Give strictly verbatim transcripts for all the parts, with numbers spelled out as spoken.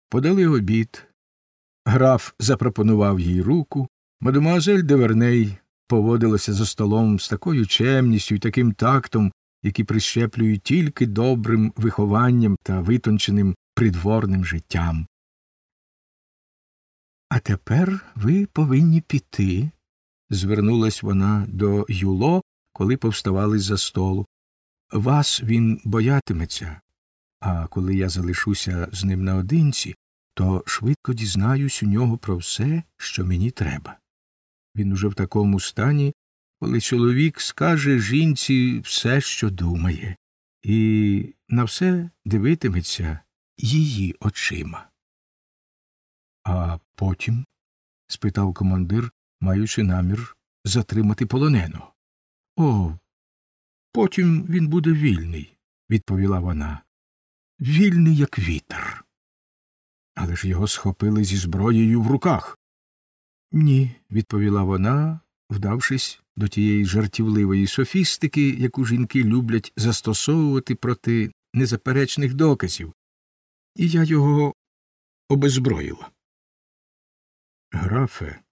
Подали обід. Граф запропонував їй руку. Мадемуазель де Верней поводилася за столом з такою чемністю і таким тактом, які прищеплюють тільки добрим вихованням та витонченим придворним життям. «А тепер ви повинні піти», – звернулась вона до Юло, коли повставали з-за столу. «Вас він боятиметься, а коли я залишуся з ним наодинці, то швидко дізнаюсь у нього про все, що мені треба. Він уже в такому стані, коли чоловік скаже жінці все, що думає, і на все дивитиметься її очима». «А потім?» – спитав командир, маючи намір затримати полоненого. «О, потім він буде вільний», – відповіла вона. «Вільний, як вітер». «Але ж його схопили зі зброєю в руках». «Ні», – відповіла вона, вдавшись до тієї жартівливої софістики, яку жінки люблять застосовувати проти незаперечних доказів. «І я його обезброїла». «Графе»,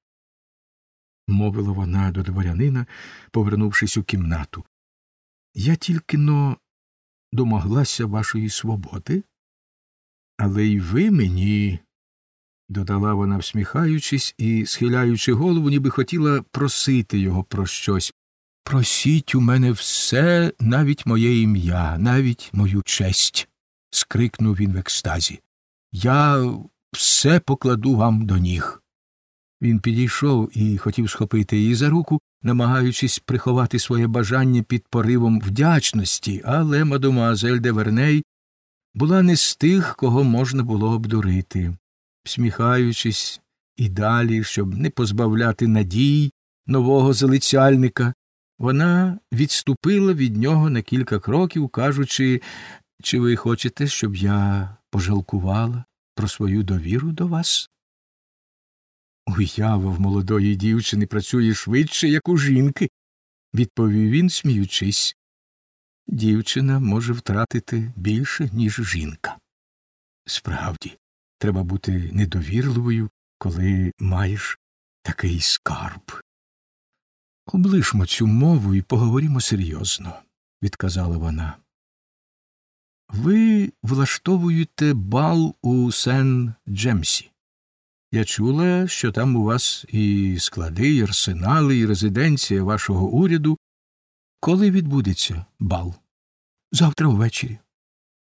– мовила вона до дворянина, повернувшись у кімнату, – «я тільки-но домоглася вашої свободи, але й ви мені», – додала вона, всміхаючись і схиляючи голову, ніби хотіла просити його про щось. «Просіть у мене все, навіть моє ім'я, навіть мою честь», – скрикнув він в екстазі. «Я все покладу вам до ніг». Він підійшов і хотів схопити її за руку, намагаючись приховати своє бажання під поривом вдячності, але мадемуазель де Верней була не з тих, кого можна було обдурити. Всміхаючись і далі, щоб не позбавляти надій нового залицяльника, вона відступила від нього на кілька кроків, кажучи, «Чи ви хочете, щоб я пожалкувала про свою довіру до вас?» «Уява в молодої дівчини працює швидше, як у жінки», – відповів він, сміючись. «Дівчина може втратити більше, ніж жінка. Справді, треба бути недовірливою, коли маєш такий скарб». «Облишмо цю мову і поговоримо серйозно», – відказала вона. «Ви влаштовуєте бал у Сен-Джемсі. Я чула, що там у вас і склади, і арсенали, і резиденція вашого уряду. Коли відбудеться бал?» «Завтра ввечері».